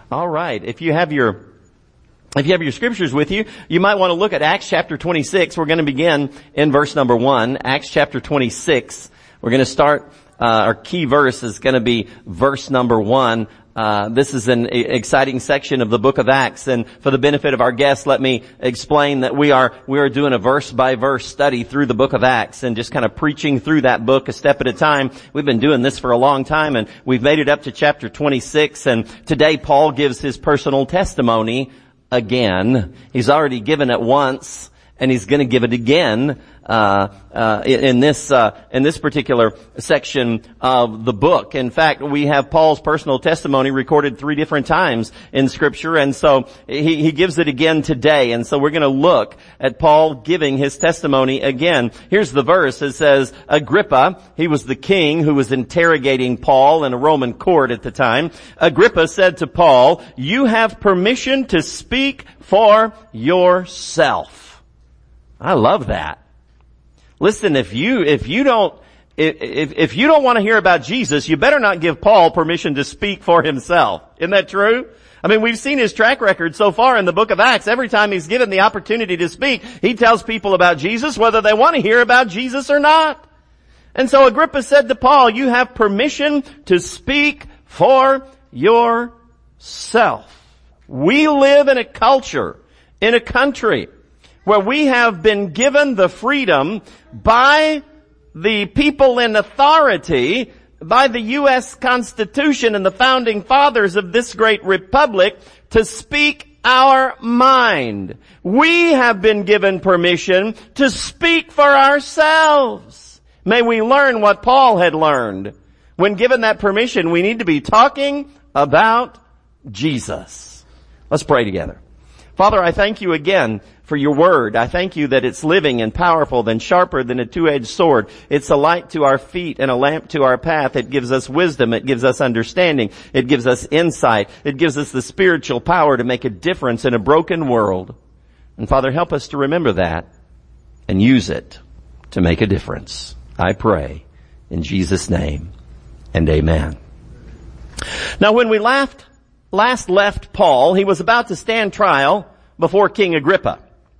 All right. If you have your scriptures with you, you might want to look at Acts chapter 26. We're going to begin in verse number 1. Acts chapter 26. We're going to start, our key verse is going to be verse number 1. This is an exciting section of the book of Acts, and for the benefit of our guests, let me explain that we are doing a verse by verse study through the book of Acts and just kind of preaching through that book a step at a time. We've been doing this for a long time, and we've made it up to chapter 26, and today Paul gives his personal testimony again. He's already given it once, and he's going to give it again in this particular section of the book. In fact, we have Paul's personal testimony recorded 3 different times in Scripture, and so he gives it again today. And so we're going to look at Paul giving his testimony again. Here's the verse. It says, Agrippa, he was the king who was interrogating Paul in a Roman court at the time. Agrippa said to Paul, "You have permission to speak for yourself." I love that. Listen, if you don't want to hear about Jesus, you better not give Paul permission to speak for himself. Isn't that true? I mean, we've seen his track record so far in the book of Acts. Every time he's given the opportunity to speak, he tells people about Jesus, whether they want to hear about Jesus or not. And so Agrippa said to Paul, "You have permission to speak for yourself." We live in a culture, in a country, where we have been given the freedom by the people in authority, by the U.S. Constitution and the founding fathers of this great republic, to speak our mind. We have been given permission to speak for ourselves. May we learn what Paul had learned. When given that permission, we need to be talking about Jesus. Let's pray together. Father, I thank you again for your word. I thank you that it's living and powerful and sharper than a two-edged sword. It's a light to our feet and a lamp to our path. It gives us wisdom. It gives us understanding. It gives us insight. It gives us the spiritual power to make a difference in a broken world. And Father, help us to remember that and use it to make a difference. I pray in Jesus' name, and amen. Now, when we last left Paul, he was about to stand trial before King Agrippa.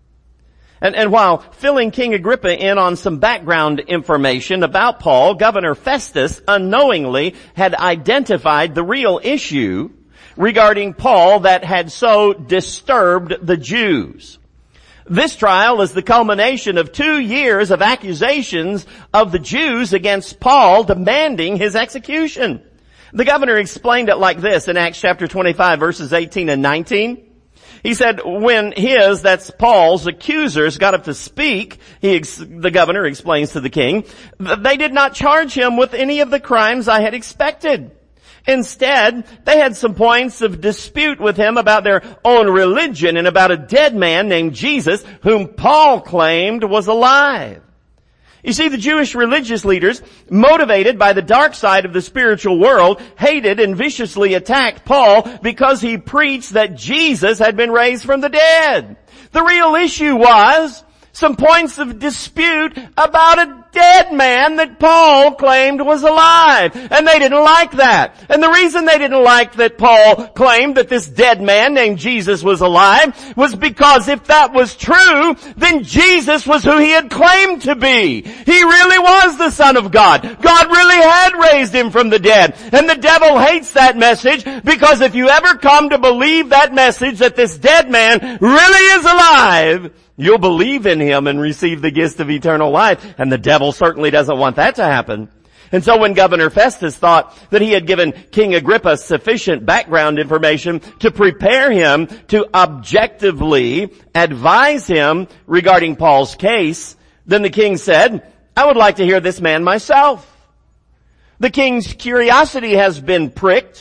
And while filling King Agrippa in on some background information about Paul, Governor Festus unknowingly had identified the real issue regarding Paul that had so disturbed the Jews. This trial is the culmination of 2 years of accusations of the Jews against Paul demanding his execution. The governor explained it like this in Acts chapter 25 verses 18 and 19. He said, when that's Paul's accusers got up to speak, the governor explains to the king, they did not charge him with any of the crimes I had expected. Instead, they had some points of dispute with him about their own religion and about a dead man named Jesus, whom Paul claimed was alive. You see, the Jewish religious leaders, motivated by the dark side of the spiritual world, hated and viciously attacked Paul because he preached that Jesus had been raised from the dead. The real issue was some points of dispute about a dead man that Paul claimed was alive. And they didn't like that. And the reason they didn't like that Paul claimed that this dead man named Jesus was alive was because if that was true, then Jesus was who he had claimed to be. He really was the Son of God. God really had raised him from the dead. And the devil hates that message because if you ever come to believe that message that this dead man really is alive, you'll believe in him and receive the gift of eternal life. And the devil certainly doesn't want that to happen. And so when Governor Festus thought that he had given King Agrippa sufficient background information to prepare him to objectively advise him regarding Paul's case, then the king said, I would like to hear this man myself. The king's curiosity has been pricked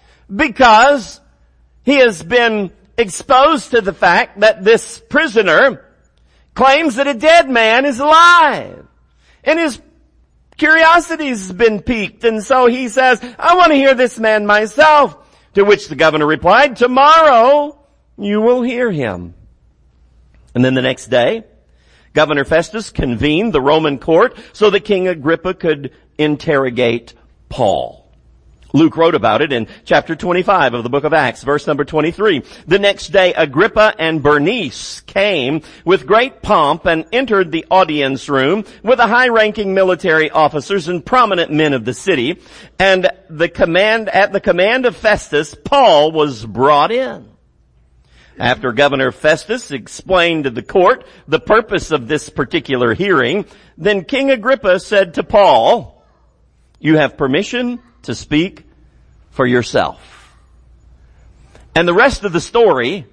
because he has been exposed to the fact that this prisoner claims that a dead man is alive. And his curiosity's been piqued, and so he says, I want to hear this man myself. To which the governor replied, tomorrow you will hear him. And then the next day, Governor Festus convened the Roman court so that King Agrippa could interrogate Paul. Luke wrote about it in chapter 25 of the book of Acts, verse number 23. The next day, Agrippa and Bernice came with great pomp and entered the audience room with the high-ranking military officers and prominent men of the city. And at the command of Festus, Paul was brought in. After Governor Festus explained to the court the purpose of this particular hearing, then King Agrippa said to Paul, "You have permission to speak for yourself." And the rest of the story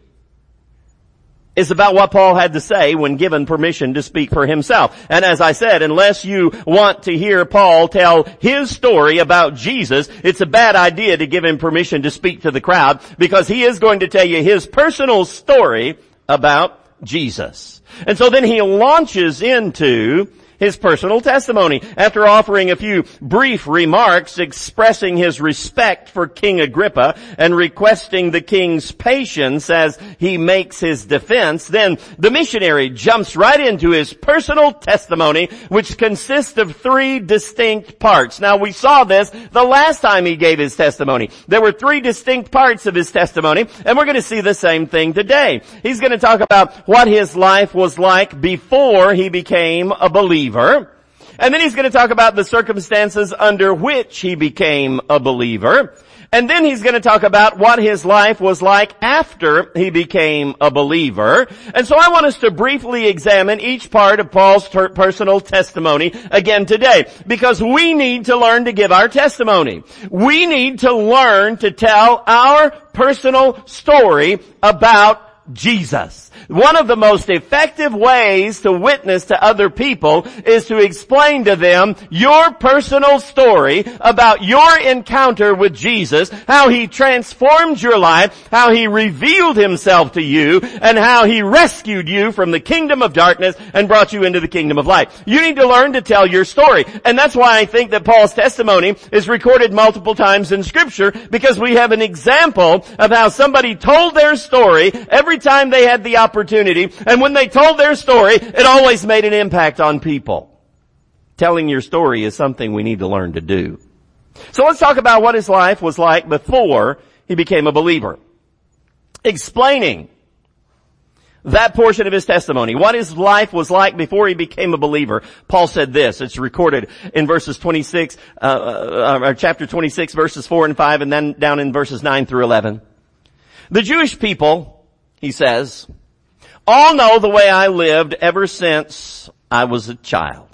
is about what Paul had to say when given permission to speak for himself. And as I said, unless you want to hear Paul tell his story about Jesus, it's a bad idea to give him permission to speak to the crowd, because he is going to tell you his personal story about Jesus. And so then he launches into his personal testimony. After offering a few brief remarks expressing his respect for King Agrippa and requesting the king's patience as he makes his defense, then the missionary jumps right into his personal testimony, which consists of 3 distinct parts. Now, we saw this the last time he gave his testimony. There were 3 distinct parts of his testimony, and we're going to see the same thing today. He's going to talk about what his life was like before he became a believer. And then he's going to talk about the circumstances under which he became a believer. And then he's going to talk about what his life was like after he became a believer. And so I want us to briefly examine each part of Paul's personal testimony again today, because we need to learn to give our testimony. We need to learn to tell our personal story about Jesus. One of the most effective ways to witness to other people is to explain to them your personal story about your encounter with Jesus, how he transformed your life, how he revealed himself to you, and how he rescued you from the kingdom of darkness and brought you into the kingdom of light. You need to learn to tell your story. And that's why I think that Paul's testimony is recorded multiple times in Scripture, because we have an example of how somebody told their story every time they had the opportunity. And when they told their story, it always made an impact on people. Telling your story is something we need to learn to do. So let's talk about what his life was like before he became a believer. Explaining that portion of his testimony, what his life was like before he became a believer, Paul said this. It's recorded in verses 26, chapter 26, verses 4 and 5, and then down in verses 9 through 11. The Jewish people, he says, all know the way I lived ever since I was a child.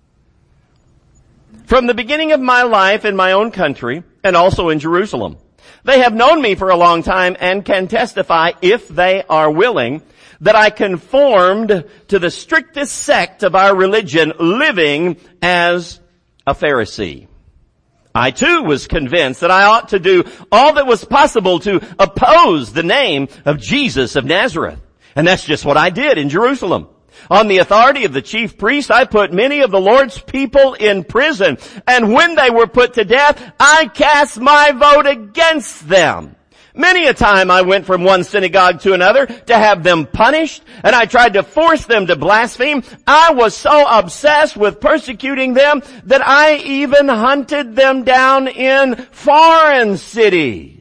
From the beginning of my life in my own country and also in Jerusalem. They have known me for a long time and can testify, if they are willing, that I conformed to the strictest sect of our religion, living as a Pharisee. I too was convinced that I ought to do all that was possible to oppose the name of Jesus of Nazareth. And that's just what I did in Jerusalem. On the authority of the chief priest, I put many of the Lord's people in prison. And when they were put to death, I cast my vote against them. Many a time I went from one synagogue to another to have them punished, and I tried to force them to blaspheme. I was so obsessed with persecuting them that I even hunted them down in foreign cities.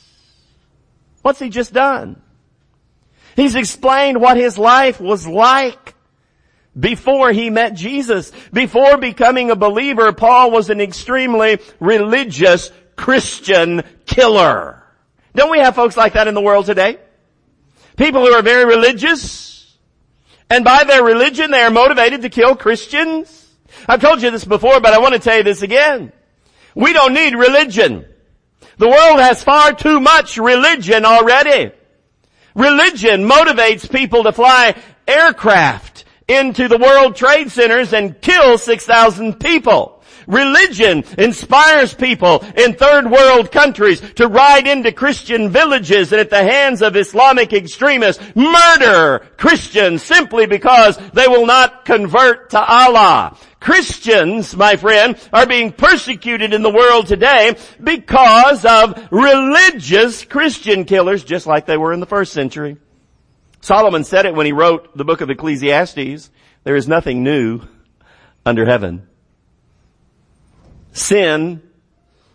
What's he just done? He's explained what his life was like before he met Jesus. Before becoming a believer, Paul was an extremely religious Christian killer. Don't we have folks like that in the world today? People who are very religious, and by their religion they are motivated to kill Christians. I've told you this before, but I want to tell you this again. We don't need religion. The world has far too much religion already. Religion motivates people to fly aircraft into the World Trade Centers and kill 6,000 people. Religion inspires people in third world countries to ride into Christian villages and at the hands of Islamic extremists murder Christians simply because they will not convert to Allah. Christians, my friend, are being persecuted in the world today because of religious Christian killers, just like they were in the first century. Solomon said it when he wrote the book of Ecclesiastes. There is nothing new under heaven. Sin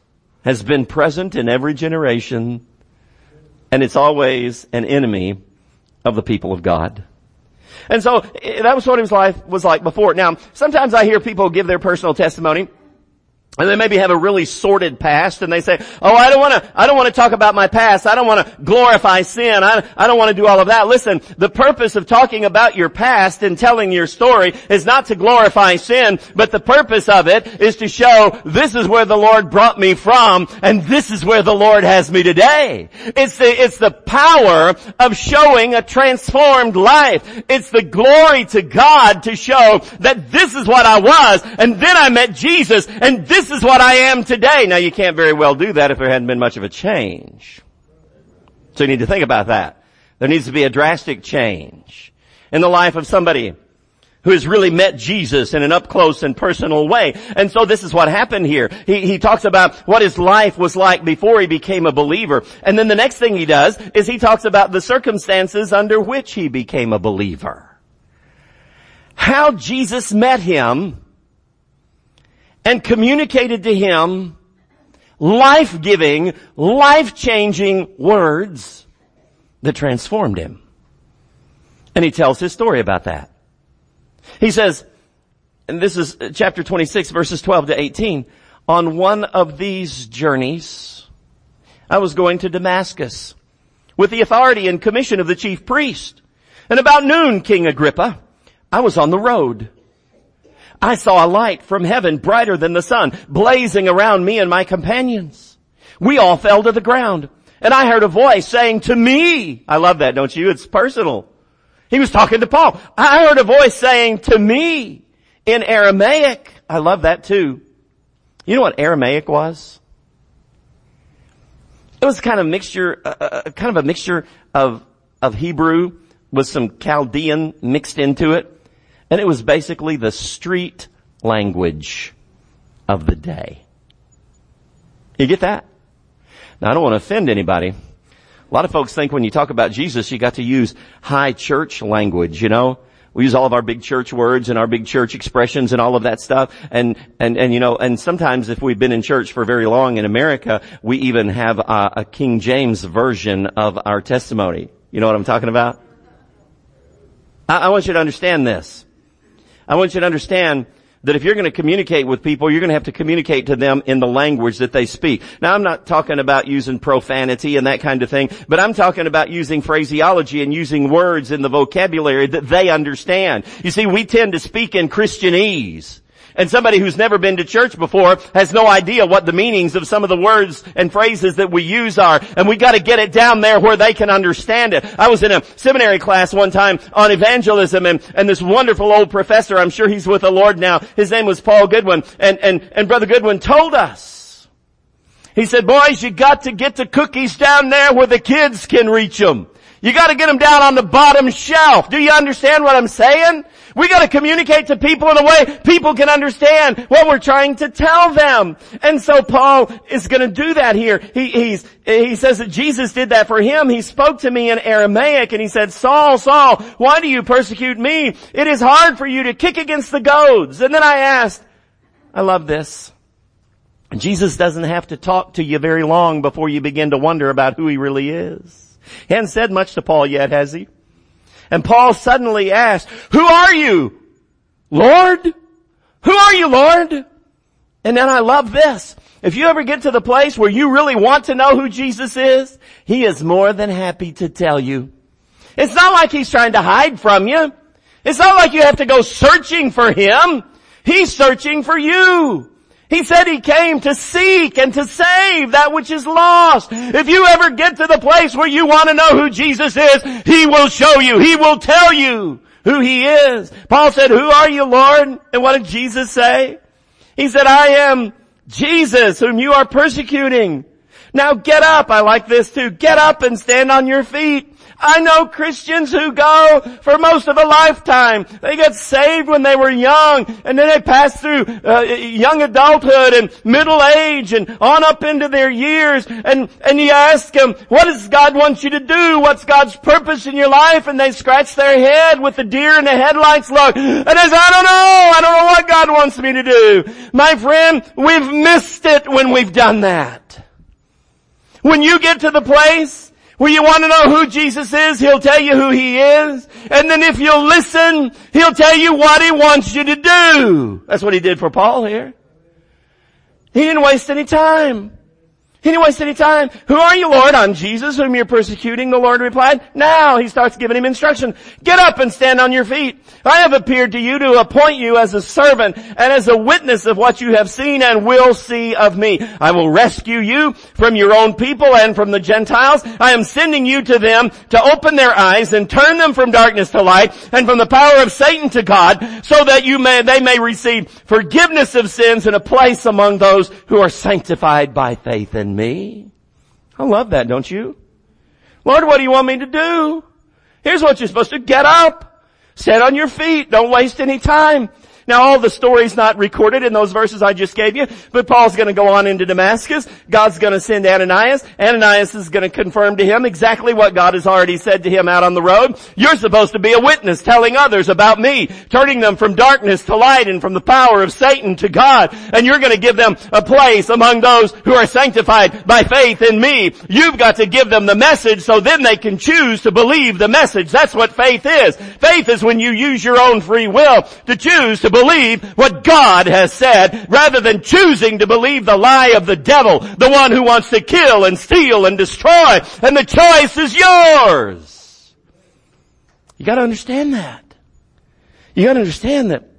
has been present in every generation, and it's always an enemy of the people of God. And so that was what his life was like before. Now, sometimes I hear people give their personal testimony, and they maybe have a really sordid past, and they say, oh, I don't want to talk about my past. I don't want to glorify sin. I don't want to do all of that. Listen, the purpose of talking about your past and telling your story is not to glorify sin, but the purpose of it is to show this is where the Lord brought me from, and this is where the Lord has me today. It's the power of showing a transformed life. It's the glory to God to show that this is what I was, and then I met Jesus, and this is what I am today. Now, you can't very well do that if there hadn't been much of a change. So you need to think about that. There needs to be a drastic change in the life of somebody who has really met Jesus in an up-close and personal way. And so this is what happened here. He talks about what his life was like before he became a believer. And then the next thing he does is he talks about the circumstances under which he became a believer. How Jesus met him and communicated to him life-giving, life-changing words that transformed him. And he tells his story about that. He says, and this is chapter 26, verses 12 to 18, on one of these journeys, I was going to Damascus with the authority and commission of the chief priest. And about noon, King Agrippa, I was on the road. I saw a light from heaven brighter than the sun, blazing around me and my companions. We all fell to the ground, and I heard a voice saying to me, I love that, don't you? It's personal. He was talking to Paul. I heard a voice saying to me in Aramaic. I love that too. You know what Aramaic was? It was kind of a mixture of Hebrew with some Chaldean mixed into it. And it was basically the street language of the day. You get that? Now, I don't want to offend anybody. A lot of folks think when you talk about Jesus, you got to use high church language, you know. We use all of our big church words and our big church expressions and all of that stuff. And sometimes if we've been in church for very long in America, we even have a King James version of our testimony. You know what I'm talking about? I want you to understand this. I want you to understand that if you're going to communicate with people, you're going to have to communicate to them in the language that they speak. Now, I'm not talking about using profanity and that kind of thing, but I'm talking about using phraseology and using words in the vocabulary that they understand. You see, we tend to speak in Christianese. And somebody who's never been to church before has no idea what the meanings of some of the words and phrases that we use are. And we got to get it down there where they can understand it. I was in a seminary class one time on evangelism, and this wonderful old professor, I'm sure he's with the Lord now, his name was Paul Goodwin, and Brother Goodwin told us, he said, boys, you got to get the cookies down there where the kids can reach them. You got to get them down on the bottom shelf. Do you understand what I'm saying? We got to communicate to people in a way people can understand what we're trying to tell them. And so Paul is going to do that here. He says that Jesus did that for him. He spoke to me in Aramaic and he said, Saul, Saul, why do you persecute me? It is hard for you to kick against the goads. And then I asked, I love this. Jesus doesn't have to talk to you very long before you begin to wonder about who he really is. He hasn't said much to Paul yet, has he? And Paul suddenly asked, who are you, Lord? Who are you, Lord? And then I love this. If you ever get to the place where you really want to know who Jesus is, he is more than happy to tell you. It's not like he's trying to hide from you. It's not like you have to go searching for him. He's searching for you. He said he came to seek and to save that which is lost. If you ever get to the place where you want to know who Jesus is, he will show you. He will tell you who he is. Paul said, who are you, Lord? And what did Jesus say? He said, I am Jesus whom you are persecuting. Now get up. I like this too. Get up and stand on your feet. I know Christians who go for most of a lifetime. They get saved when they were young, and then they pass through young adulthood and middle age and on up into their years. And you ask them, what does God want you to do? What's God's purpose in your life? And they scratch their head with the deer in the headlights look. And they say, I don't know what God wants me to do. My friend, we've missed it when we've done that. When you get to the place where you want to know who Jesus is, He'll tell you who He is. And then if you'll listen, He'll tell you what He wants you to do. That's what He did for Paul here. He didn't waste any time. He didn't waste any time. Who are you, Lord? I'm Jesus, whom you're persecuting. The Lord replied. Now he starts giving him instruction. Get up and stand on your feet. I have appeared to you to appoint you as a servant and as a witness of what you have seen and will see of me. I will rescue you from your own people and from the Gentiles. I am sending you to them to open their eyes and turn them from darkness to light and from the power of Satan to God, so that they may receive forgiveness of sins and a place among those who are sanctified by faith in me. I love that, don't you? Lord, what do you want me to do? Here's what you're supposed to get up. Stand on your feet. Don't waste any time. Now all the story's not recorded in those verses I just gave you, but Paul's going to go on into Damascus. God's going to send Ananias. Ananias is going to confirm to him exactly what God has already said to him out on the road. You're supposed to be a witness, telling others about me, turning them from darkness to light and from the power of Satan to God. And you're going to give them a place among those who are sanctified by faith in me. You've got to give them the message so then they can choose to believe the message. That's what faith is. Faith is when you use your own free will to choose to believe what God has said, rather than choosing to believe the lie of the devil, the one who wants to kill and steal and destroy. And the choice is yours. You got to understand that. You got to understand that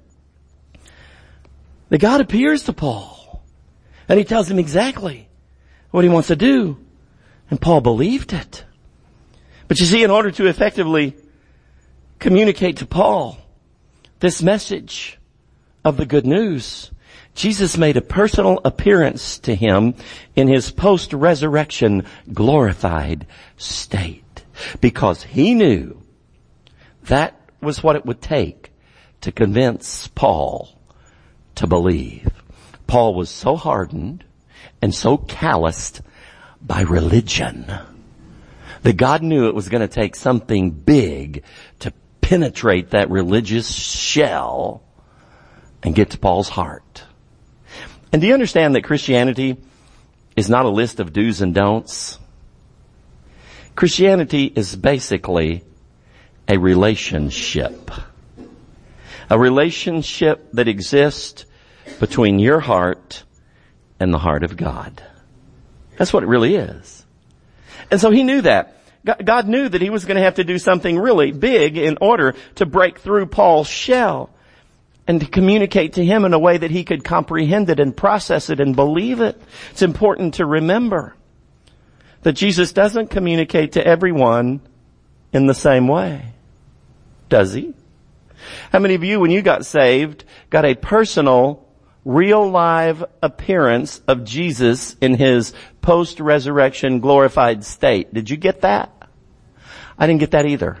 God appears to Paul and he tells him exactly what he wants to do. And Paul believed it. But you see, in order to effectively communicate to Paul this message of the good news, Jesus made a personal appearance to him in his post-resurrection glorified state, because he knew that was what it would take to convince Paul to believe. Paul was so hardened and so calloused by religion that God knew it was going to take something big to penetrate that religious shell and get to Paul's heart. And do you understand that Christianity is not a list of do's and don'ts? Christianity is basically a relationship. A relationship that exists between your heart and the heart of God. That's what it really is. And so he knew that. God knew that he was going to have to do something really big in order to break through Paul's shell and to communicate to him in a way that he could comprehend it and process it and believe it. It's important to remember that Jesus doesn't communicate to everyone in the same way. Does he? How many of you, when you got saved, got a personal, real live appearance of Jesus in his post-resurrection glorified state? Did you get that? I didn't get that either.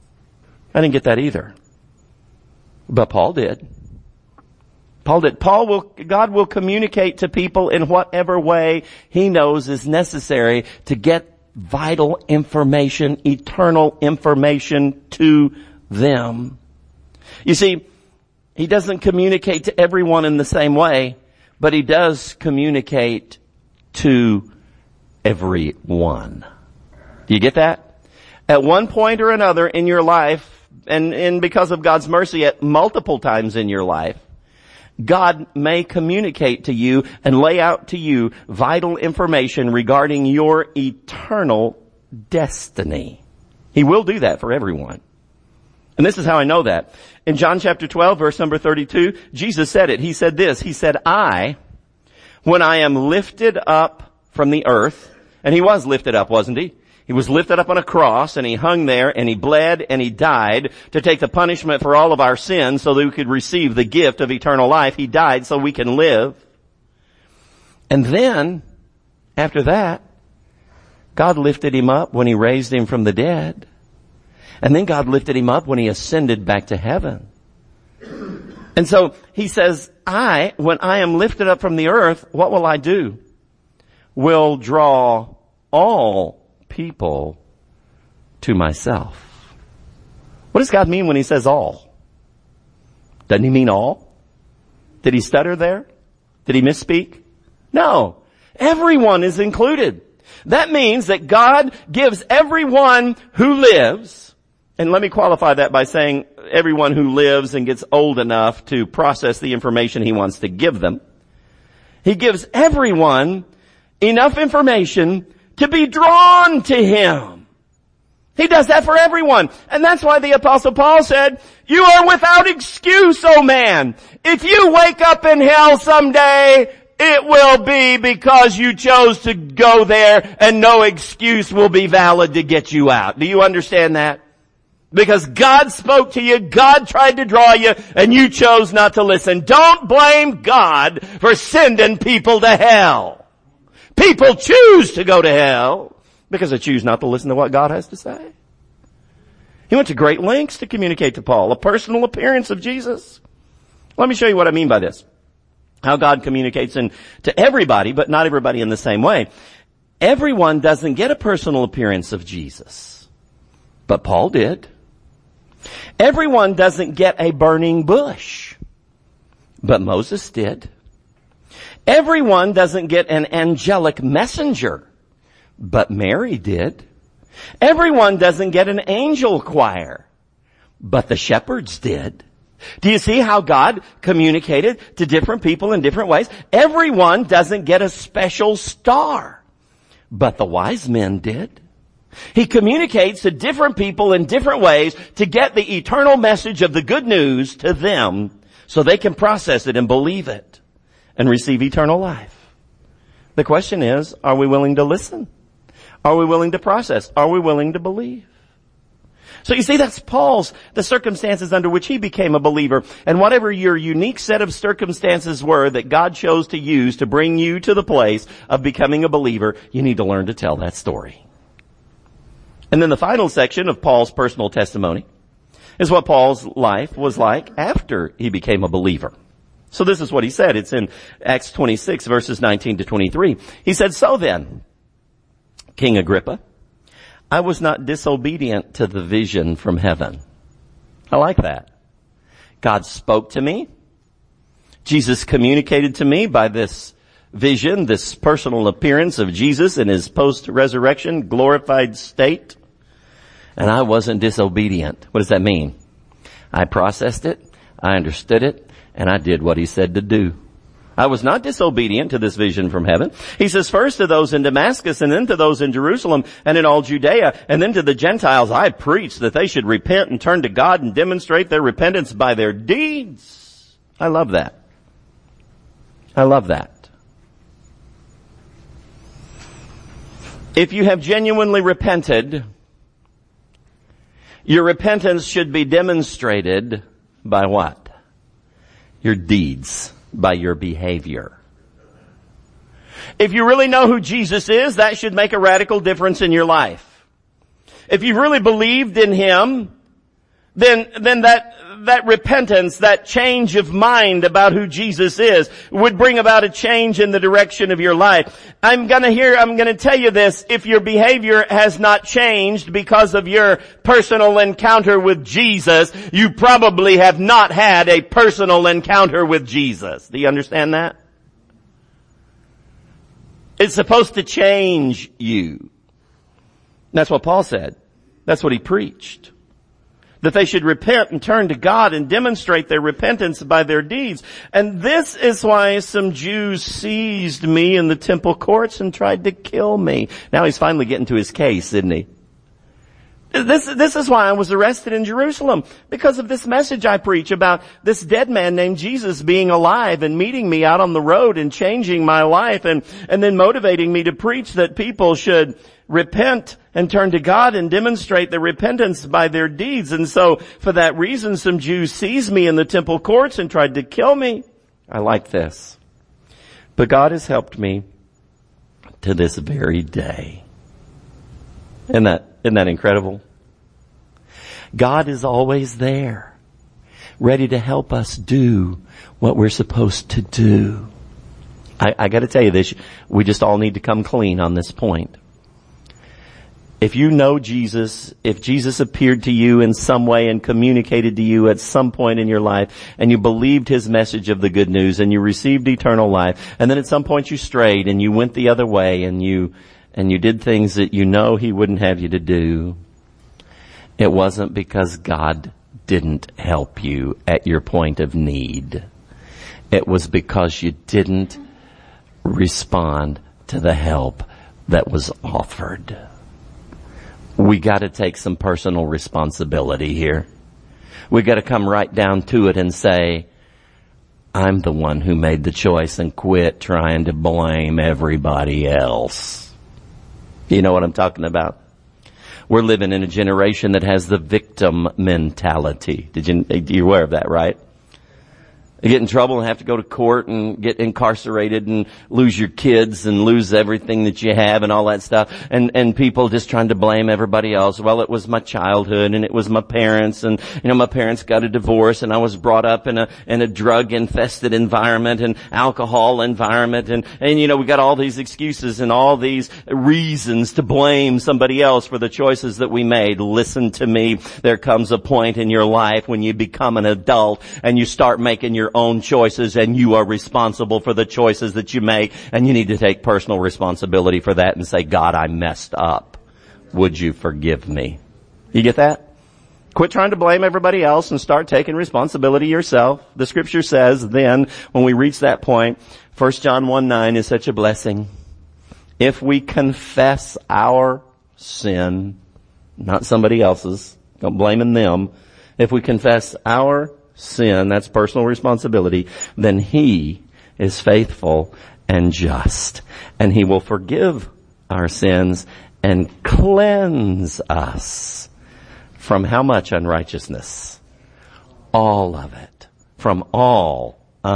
But Paul did. God will communicate to people in whatever way he knows is necessary to get vital information, eternal information to them. You see, he doesn't communicate to everyone in the same way, but he does communicate to everyone. Do you get that? At one point or another in your life, and because of God's mercy at multiple times in your life, God may communicate to you and lay out to you vital information regarding your eternal destiny. He will do that for everyone. And this is how I know that. In John chapter 12, verse number 32, Jesus said it. He said this. He said, when I am lifted up from the earth, and he was lifted up, wasn't he? He was lifted up on a cross, and he hung there, and he bled, and he died to take the punishment for all of our sins so that we could receive the gift of eternal life. He died so we can live. And then, after that, God lifted him up when he raised him from the dead. And then God lifted him up when he ascended back to heaven. And so he says, when I am lifted up from the earth, what will I do? Will draw all people to myself. What does God mean when he says all? Doesn't he mean all? Did he stutter there? Did he misspeak? No. Everyone is included. That means that God gives everyone who lives, and let me qualify that by saying everyone who lives and gets old enough to process the information he wants to give them. He gives everyone enough information to be drawn to him. He does that for everyone. And that's why the Apostle Paul said, you are without excuse, O man. If you wake up in hell someday, it will be because you chose to go there and no excuse will be valid to get you out. Do you understand that? Because God spoke to you, God tried to draw you, and you chose not to listen. Don't blame God for sending people to hell. People choose to go to hell because they choose not to listen to what God has to say. He went to great lengths to communicate to Paul a personal appearance of Jesus. Let me show you what I mean by this. How God communicates to everybody, but not everybody in the same way. Everyone doesn't get a personal appearance of Jesus, but Paul did. Everyone doesn't get a burning bush, but Moses did. Everyone doesn't get an angelic messenger, but Mary did. Everyone doesn't get an angel choir, but the shepherds did. Do you see how God communicated to different people in different ways? Everyone doesn't get a special star, but the wise men did. He communicates to different people in different ways to get the eternal message of the good news to them so they can process it and believe it and receive eternal life. The question is, are we willing to listen? Are we willing to process? Are we willing to believe? So you see, that's the circumstances under which he became a believer. And whatever your unique set of circumstances were that God chose to use to bring you to the place of becoming a believer, you need to learn to tell that story. And then the final section of Paul's personal testimony is what Paul's life was like after he became a believer. So this is what he said. It's in Acts 26 verses 19 to 23. He said, so then, King Agrippa, I was not disobedient to the vision from heaven. I like that. God spoke to me. Jesus communicated to me by this vision, this personal appearance of Jesus in his post-resurrection glorified state. And I wasn't disobedient. What does that mean? I processed it, I understood it, and I did what he said to do. I was not disobedient to this vision from heaven. He says, first to those in Damascus, and then to those in Jerusalem, and in all Judea, and then to the Gentiles, I preached that they should repent and turn to God and demonstrate their repentance by their deeds. I love that. I love that. If you have genuinely repented, your repentance should be demonstrated by what? Your deeds, by your behavior. If you really know who Jesus is, that should make a radical difference in your life. If you really believed in him, then that repentance, that change of mind about who Jesus is would bring about a change in the direction of your life. I'm gonna tell you this, if your behavior has not changed because of your personal encounter with Jesus, you probably have not had a personal encounter with Jesus. Do you understand that? It's supposed to change you. That's what Paul said. That's what he preached. That they should repent and turn to God and demonstrate their repentance by their deeds. And this is why some Jews seized me in the temple courts and tried to kill me. Now he's finally getting to his case, isn't he? This is why I was arrested in Jerusalem. Because of this message I preach about this dead man named Jesus being alive and meeting me out on the road and changing my life and then motivating me to preach that people should repent and turn to God and demonstrate their repentance by their deeds. And so, for that reason, some Jews seized me in the temple courts and tried to kill me. I like this. But God has helped me to this very day. Isn't that incredible? God is always there, ready to help us do what we're supposed to do. I got to tell you this, we just all need to come clean on this point. If you know Jesus, if Jesus appeared to you in some way and communicated to you at some point in your life, and you believed his message of the good news, and you received eternal life, and then at some point you strayed and you went the other way and you did things that you know he wouldn't have you to do, it wasn't because God didn't help you at your point of need. It was because you didn't respond to the help that was offered. We got to take some personal responsibility here. We got to come right down to it and say, I'm the one who made the choice, and quit trying to blame everybody else. You know what I'm talking about? We're living in a generation that has the victim mentality. You're aware of that, right? You get in trouble and have to go to court and get incarcerated and lose your kids and lose everything that you have and all that stuff. And people just trying to blame everybody else. Well, it was my childhood and it was my parents, and, my parents got a divorce, and I was brought up in a drug infested environment and alcohol environment. And we got all these excuses and all these reasons to blame somebody else for the choices that we made. Listen to me. There comes a point in your life when you become an adult and you start making your own choices, and you are responsible for the choices that you make, and you need to take personal responsibility for that and say, God, I messed up. Would you forgive me? You get that? Quit trying to blame everybody else and start taking responsibility yourself. The scripture says then, when we reach that point, 1 John 1:9 is such a blessing. If we confess our sin, not somebody else's, don't blame them. If we confess our sin, that's personal responsibility, then he is faithful and just, and he will forgive our sins and cleanse us from how much unrighteousness? All of it. From all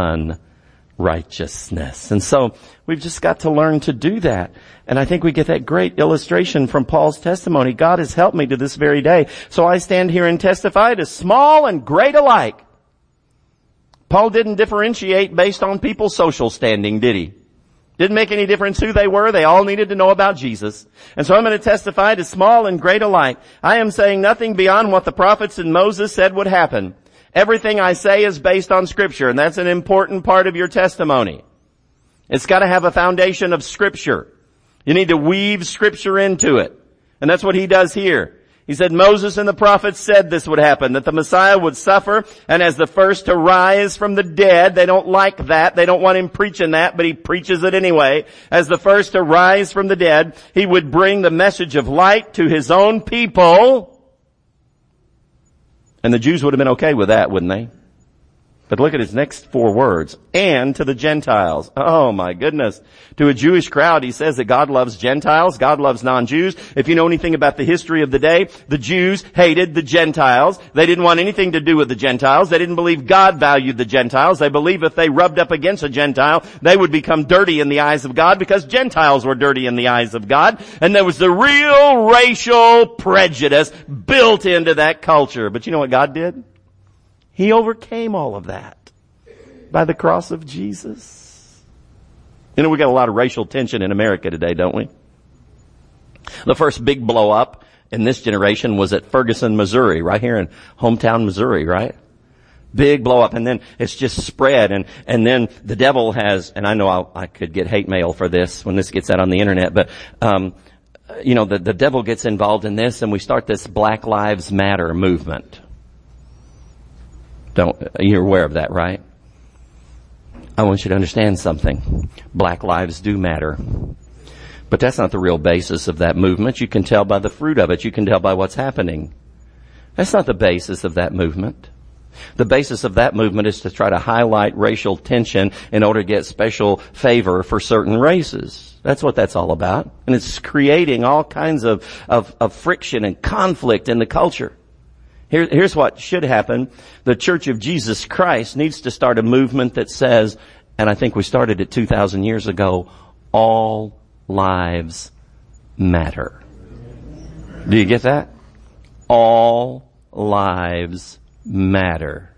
unrighteousness. And so we've just got to learn to do that. And I think we get that great illustration from Paul's testimony. God has helped me to this very day. So I stand here and testify to small and great alike. Paul didn't differentiate based on people's social standing, did he? Didn't make any difference who they were. They all needed to know about Jesus. And so I'm going to testify to small and great alike. I am saying nothing beyond what the prophets and Moses said would happen. Everything I say is based on Scripture, and that's an important part of your testimony. It's got to have a foundation of Scripture. You need to weave Scripture into it. And that's what he does here. He said Moses and the prophets said this would happen, that the Messiah would suffer, and as the first to rise from the dead, they don't like that, they don't want him preaching that, but he preaches it anyway. As the first to rise from the dead, he would bring the message of light to his own people. And the Jews would have been okay with that, wouldn't they? But look at his next four words. And to the Gentiles. Oh my goodness. To a Jewish crowd, he says that God loves Gentiles. God loves non-Jews. If you know anything about the history of the day, the Jews hated the Gentiles. They didn't want anything to do with the Gentiles. They didn't believe God valued the Gentiles. They believed if they rubbed up against a Gentile, they would become dirty in the eyes of God, because Gentiles were dirty in the eyes of God. And there was the real racial prejudice built into that culture. But you know what God did? He overcame all of that by the cross of Jesus. We got a lot of racial tension in America today, don't we? The first big blow up in this generation was at Ferguson, Missouri, right here in hometown Missouri, right? Big blow up, and then it's just spread, and then the devil has, and I know I could get hate mail for this when this gets out on the internet, but the devil gets involved in this, and we start this Black Lives Matter movement. You're aware of that, right? I want you to understand something. Black lives do matter. But that's not the real basis of that movement. You can tell by the fruit of it. You can tell by what's happening. That's not the basis of that movement. The basis of that movement is to try to highlight racial tension in order to get special favor for certain races. That's what that's all about. And it's creating all kinds of friction and conflict in the culture. Here's what should happen. The Church of Jesus Christ needs to start a movement that says, and I think we started it 2,000 years ago, all lives matter. Do you get that? All lives matter.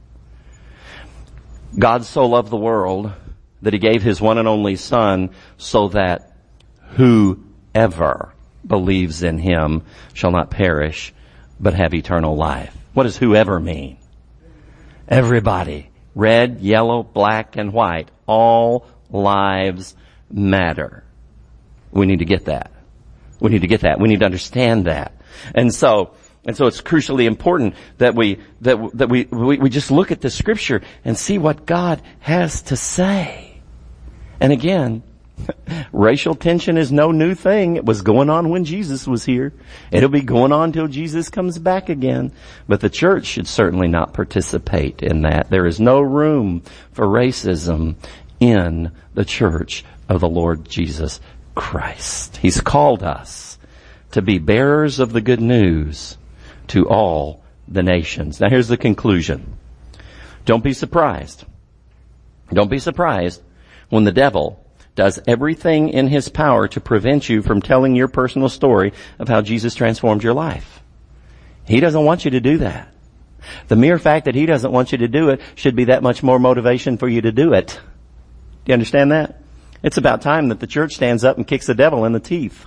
God so loved the world that He gave His one and only Son so that whoever believes in Him shall not perish but have eternal life. What does whoever mean? Everybody. Red, yellow, black, and white. All lives matter. We need to get that. We need to get that. We need to understand that. And so it's crucially important that we just look at the Scripture and see what God has to say. And again, racial tension is no new thing. It was going on when Jesus was here. It'll be going on till Jesus comes back again. But the church should certainly not participate in that. There is no room for racism in the church of the Lord Jesus Christ. He's called us to be bearers of the good news to all the nations. Now here's the conclusion. Don't be surprised. Don't be surprised when the devil does everything in his power to prevent you from telling your personal story of how Jesus transformed your life. He doesn't want you to do that. The mere fact that he doesn't want you to do it should be that much more motivation for you to do it. Do you understand that? It's about time that the church stands up and kicks the devil in the teeth.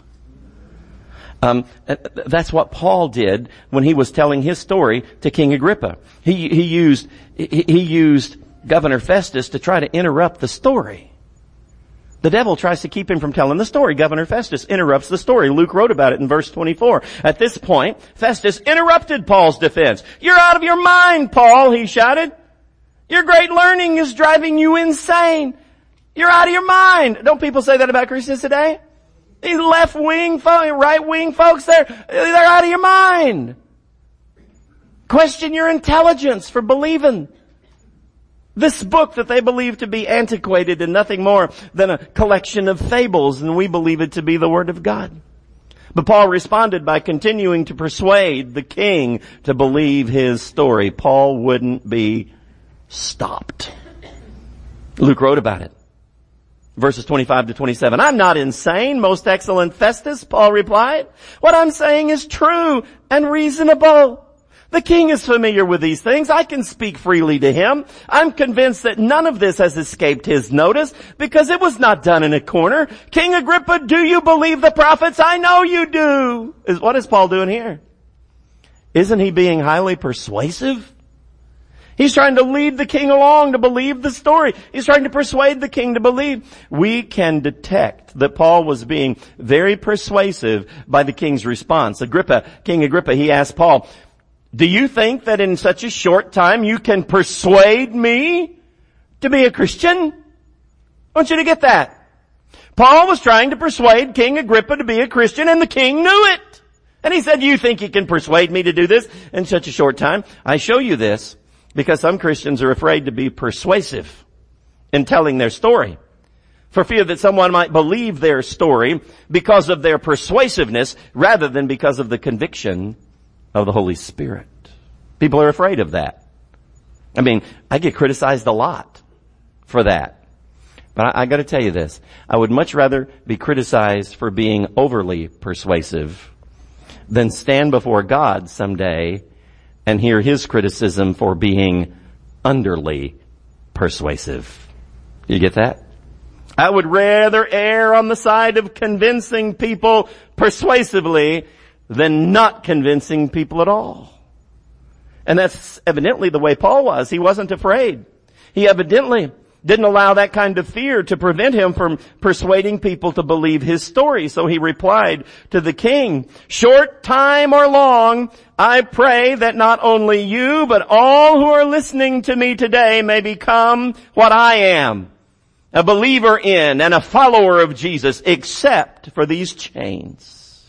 That's what Paul did when he was telling his story to King Agrippa. He used Governor Festus to try to interrupt the story. The devil tries to keep him from telling the story. Governor Festus interrupts the story. Luke wrote about it in verse 24. At this point, Festus interrupted Paul's defense. "You're out of your mind, Paul," he shouted. "Your great learning is driving you insane. You're out of your mind." Don't people say that about Christians today? These left-wing, right-wing folks, they're out of your mind. Question your intelligence for believing this book that they believe to be antiquated and nothing more than a collection of fables, and we believe it to be the Word of God. But Paul responded by continuing to persuade the king to believe his story. Paul wouldn't be stopped. Luke wrote about it. Verses 25 to 27. "I'm not insane, most excellent Festus," Paul replied. "What I'm saying is true and reasonable. The king is familiar with these things. I can speak freely to him. I'm convinced that none of this has escaped his notice because it was not done in a corner. King Agrippa, do you believe the prophets? I know you do." What is Paul doing here? Isn't he being highly persuasive? He's trying to lead the king along to believe the story. He's trying to persuade the king to believe. We can detect that Paul was being very persuasive by the king's response. King Agrippa, he asked Paul, "Do you think that in such a short time you can persuade me to be a Christian?" I want you to get that. Paul was trying to persuade King Agrippa to be a Christian, and the king knew it. And he said, "You think you can persuade me to do this in such a short time?" I show you this because some Christians are afraid to be persuasive in telling their story, for fear that someone might believe their story because of their persuasiveness rather than because of the conviction of the Holy Spirit. People are afraid of that. I mean, I get criticized a lot for that. But I got to tell you this. I would much rather be criticized for being overly persuasive than stand before God someday and hear His criticism for being underly persuasive. You get that? I would rather err on the side of convincing people persuasively than not convincing people at all. And that's evidently the way Paul was. He wasn't afraid. He evidently didn't allow that kind of fear to prevent him from persuading people to believe his story. So he replied to the king, "Short time or long, I pray that not only you, but all who are listening to me today may become what I am, a believer in and a follower of Jesus, except for these chains."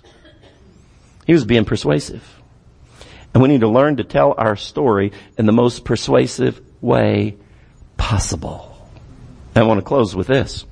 He was being persuasive. And we need to learn to tell our story in the most persuasive way possible. I want to close with this.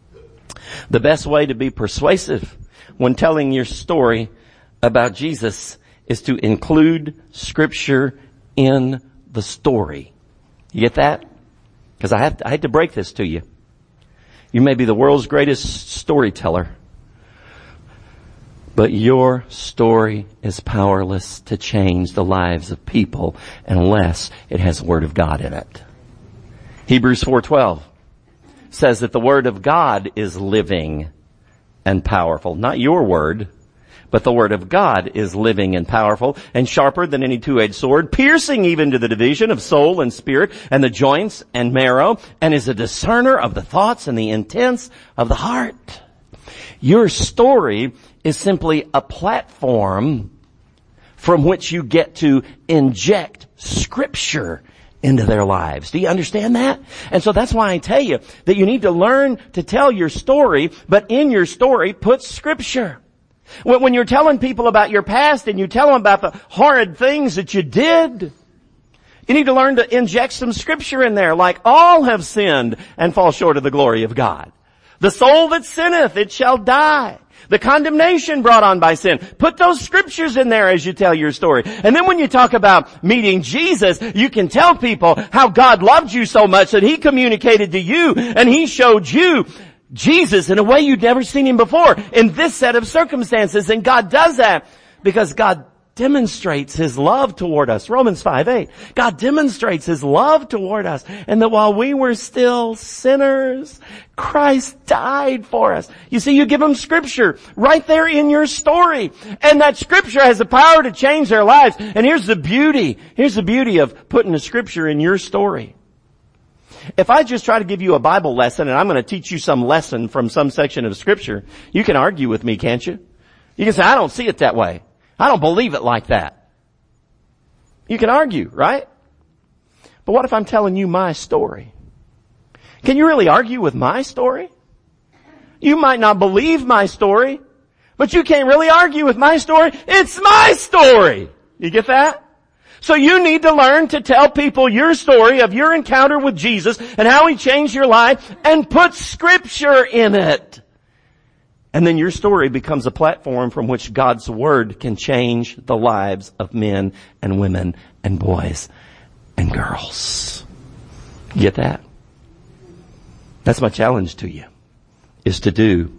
The best way to be persuasive when telling your story about Jesus is to include Scripture in the story. You get that? Because I hate to break this to you. You may be the world's greatest storyteller, But your story is powerless to change the lives of people unless it has the Word of God in it. Hebrews 4:12 says that the Word of God is living and powerful. Not your word, but the Word of God is living and powerful and sharper than any two-edged sword, piercing even to the division of soul and spirit and the joints and marrow, and is a discerner of the thoughts and the intents of the heart. Your story is simply a platform from which you get to inject Scripture into their lives. Do you understand that? And so that's why I tell you that you need to learn to tell your story, but in your story, put Scripture. When you're telling people about your past and you tell them about the horrid things that you did, you need to learn to inject some Scripture in there, like all have sinned and fall short of the glory of God. The soul that sinneth, it shall die. The condemnation brought on by sin. Put those Scriptures in there as you tell your story. And then when you talk about meeting Jesus, you can tell people how God loved you so much that He communicated to you and He showed you Jesus in a way you'd never seen Him before in this set of circumstances. And God does that because God demonstrates His love toward us. Romans 5:8. God demonstrates His love toward us. And that while we were still sinners, Christ died for us. You see, you give them Scripture right there in your story. And that Scripture has the power to change their lives. And here's the beauty. Here's the beauty of putting the Scripture in your story. If I just try to give you a Bible lesson and I'm going to teach you some lesson from some section of Scripture, you can argue with me, can't you? You can say, I don't see it that way. I don't believe it like that. You can argue, right? But what if I'm telling you my story? Can you really argue with my story? You might not believe my story, but you can't really argue with my story. It's my story. You get that? So you need to learn to tell people your story of your encounter with Jesus and how He changed your life and put Scripture in it. And then your story becomes a platform from which God's Word can change the lives of men and women and boys and girls. Get that? That's my challenge to you, is to do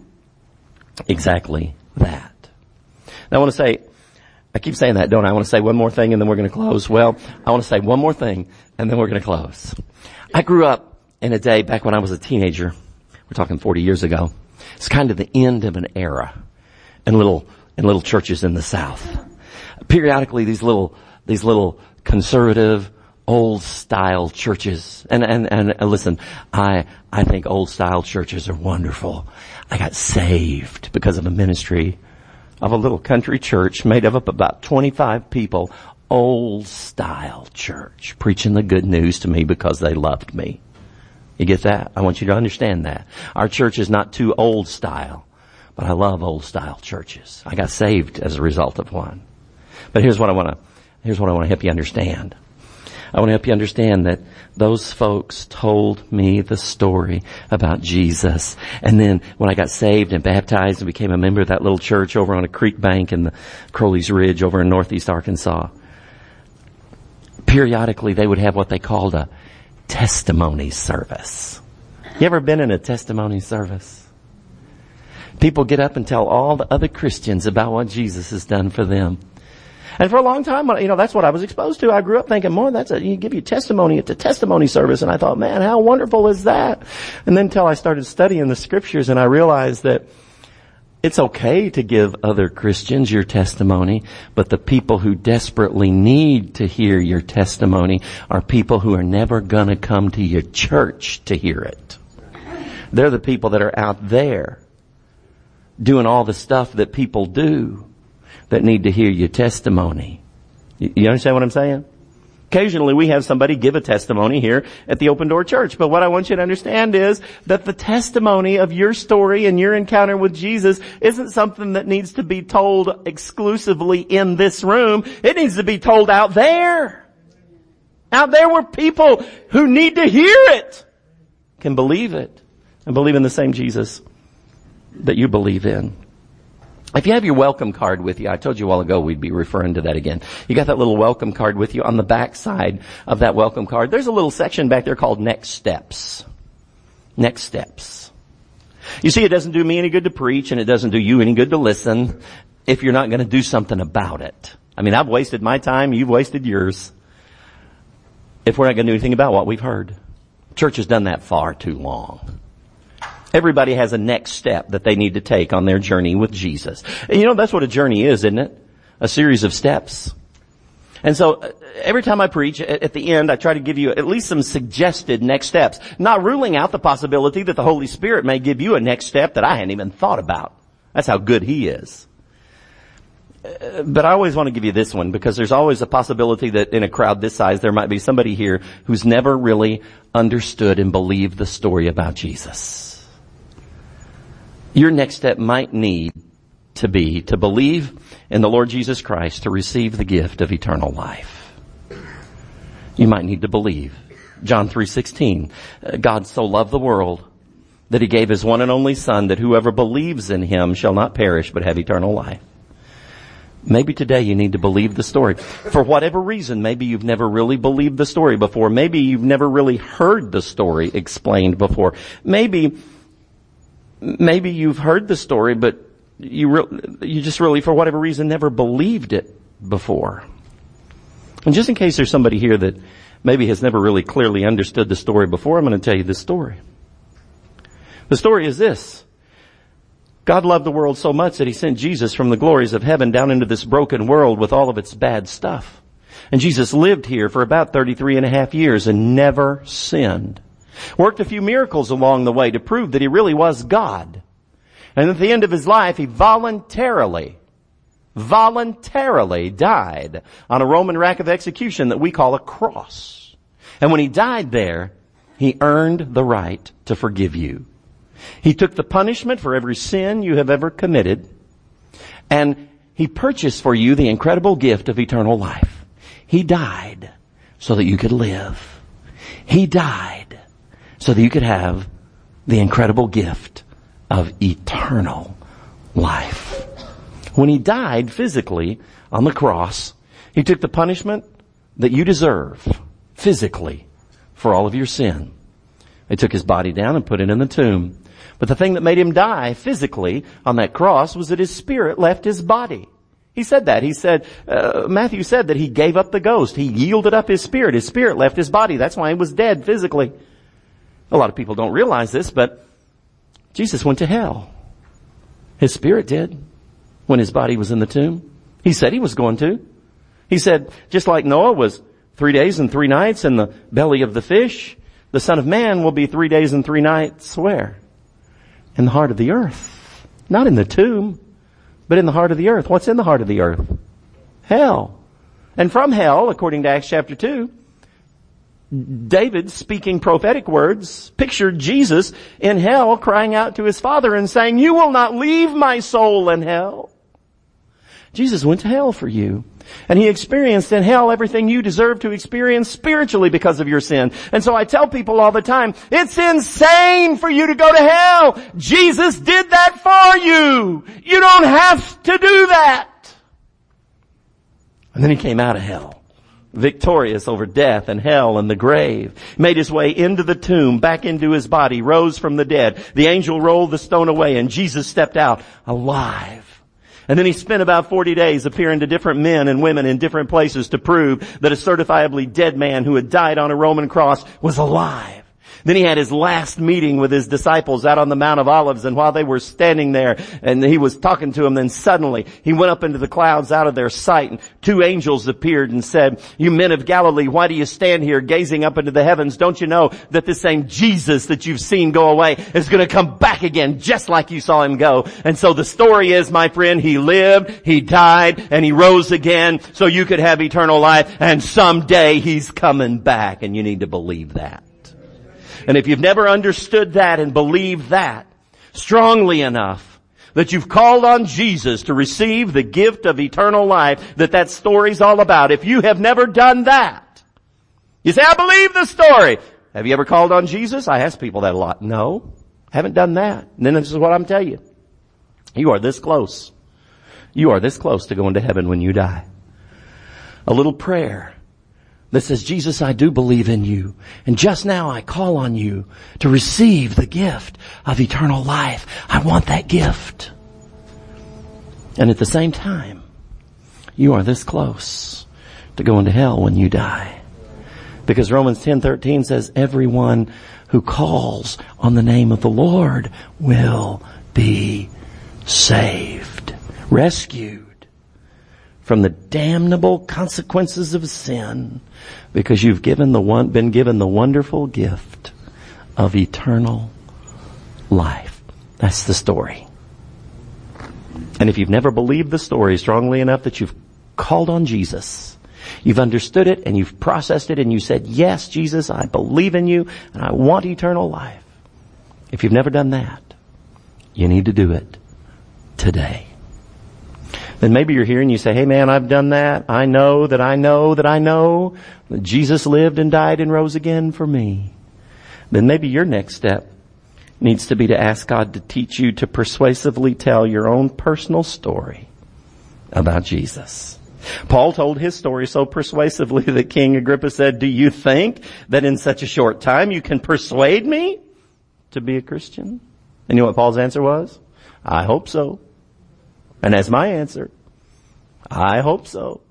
exactly that. Now I want to say, I keep saying that, don't I? I want to say one more thing and then we're going to close. Well, I want to say one more thing and then we're going to close. I grew up in a day back when I was a teenager. We're talking 40 years ago. It's kind of the end of an era in little churches in the South. Periodically, these little conservative, old style churches. And listen, I think old style churches are wonderful. I got saved because of a ministry of a little country church made up of about 25 people. Old style church preaching the good news to me because they loved me. You get that? I want you to understand that. Our church is not too old style, but I love old style churches. I got saved as a result of one. But here's what I want to help you understand. I want to help you understand that those folks told me the story about Jesus. And then when I got saved and baptized and became a member of that little church over on a creek bank in the Crowley's Ridge over in northeast Arkansas, periodically they would have what they called a testimony service. You ever been in a testimony service? People get up and tell all the other Christians about what Jesus has done for them. And for a long time, that's what I was exposed to. I grew up thinking, more, you give you testimony at the testimony service. And I thought, man, how wonderful is that? And then until I started studying the Scriptures and I realized that it's okay to give other Christians your testimony, but the people who desperately need to hear your testimony are people who are never going to come to your church to hear it. They're the people that are out there doing all the stuff that people do that need to hear your testimony. You understand what I'm saying? Occasionally we have somebody give a testimony here at the Open Door Church. But what I want you to understand is that the testimony of your story and your encounter with Jesus isn't something that needs to be told exclusively in this room. It needs to be told out there. Out there where people who need to hear it can believe it and believe in the same Jesus that you believe in. If you have your welcome card with you, I told you a while ago we'd be referring to that again. You got that little welcome card with you. On the back side of that welcome card, there's a little section back there called Next Steps. Next Steps. You see, it doesn't do me any good to preach, and it doesn't do you any good to listen. if you're not going to do something about it. I mean, I've wasted my time. You've wasted yours. If we're not going to do anything about what we've heard. Church has done that far too long. Everybody has a next step that they need to take on their journey with Jesus. And you know, that's what a journey is, isn't it? A series of steps. And so every time I preach, at the end, I try to give you at least some suggested next steps. Not ruling out the possibility that the Holy Spirit may give you a next step that I hadn't even thought about. That's how good He is. But I always want to give you this one because there's always a possibility that in a crowd this size there might be somebody here who's never really understood and believed the story about Jesus. Your next step might need to be to believe in the Lord Jesus Christ to receive the gift of eternal life. You might need to believe. John 3:16, God so loved the world that He gave His one and only Son that whoever believes in Him shall not perish but have eternal life. Maybe today you need to believe the story. For whatever reason, maybe you've never really believed the story before. Maybe you've never really heard the story explained before. Maybe you've heard the story, but you just really, for whatever reason, never believed it before. And just in case there's somebody here that maybe has never really clearly understood the story before, I'm going to tell you this story. The story is this. God loved the world so much that He sent Jesus from the glories of heaven down into this broken world with all of its bad stuff. And Jesus lived here for about 33 and a half years and never sinned. Worked a few miracles along the way to prove that He really was God. And at the end of His life, He voluntarily died on a Roman rack of execution that we call a cross. And when He died there, He earned the right to forgive you. He took the punishment for every sin you have ever committed, and He purchased for you the incredible gift of eternal life. He died so that you could live. He died so that you could have the incredible gift of eternal life. When He died physically on the cross, He took the punishment that you deserve physically for all of your sin. They took His body down and put it in the tomb. But the thing that made Him die physically on that cross was that His spirit left His body. He said that. He said, Matthew said that He gave up the ghost. He yielded up His spirit. His spirit left His body. That's why He was dead physically. A lot of people don't realize this, but Jesus went to hell. His spirit did when His body was in the tomb. He said He was going to. He said, just like Noah was 3 days and 3 nights in the belly of the fish, the Son of Man will be 3 days and 3 nights where? In the heart of the earth. Not in the tomb, but in the heart of the earth. What's in the heart of the earth? Hell. And from hell, according to Acts chapter 2, David, speaking prophetic words, pictured Jesus in hell crying out to His Father and saying, "You will not leave my soul in hell." Jesus went to hell for you. And He experienced in hell everything you deserve to experience spiritually because of your sin. And so I tell people all the time, it's insane for you to go to hell. Jesus did that for you. You don't have to do that. And then He came out of hell, victorious over death and hell and the grave. Made His way into the tomb, back into His body, rose from the dead. The angel rolled the stone away and Jesus stepped out alive. And then He spent about 40 days appearing to different men and women in different places to prove that a certifiably dead man who had died on a Roman cross was alive. Then He had His last meeting with His disciples out on the Mount of Olives, and while they were standing there and He was talking to them, then suddenly He went up into the clouds out of their sight, and 2 angels appeared and said, "You men of Galilee, why do you stand here gazing up into the heavens? Don't you know that this same Jesus that you've seen go away is going to come back again just like you saw Him go?" And so the story is, my friend, He lived, He died, and He rose again so you could have eternal life, and someday He's coming back, and you need to believe that. And if you've never understood that and believed that strongly enough that you've called on Jesus to receive the gift of eternal life that story's all about, if you have never done that, you say, "I believe the story." Have you ever called on Jesus? I ask people that a lot. No, haven't done that. And then this is what I'm telling you. You are this close. You are this close to going to heaven when you die. A little prayer that says, "Jesus, I do believe in you. And just now I call on you to receive the gift of eternal life. I want that gift." And at the same time, you are this close to going to hell when you die. Because Romans 10:13 says, everyone who calls on the name of the Lord will be saved, rescued from the damnable consequences of sin, because you've been given the wonderful gift of eternal life. That's the story. And if you've never believed the story strongly enough that you've called on Jesus, you've understood it and you've processed it and you said, yes, Jesus, I believe in you and I want eternal life. If you've never done that, you need to do it today. Then maybe you're here and you say, hey man, I've done that. I know that Jesus lived and died and rose again for me. Then maybe your next step needs to be to ask God to teach you to persuasively tell your own personal story about Jesus. Paul told his story so persuasively that King Agrippa said, do you think that in such a short time you can persuade me to be a Christian? And you know what Paul's answer was? I hope so. And that's my answer. I hope so.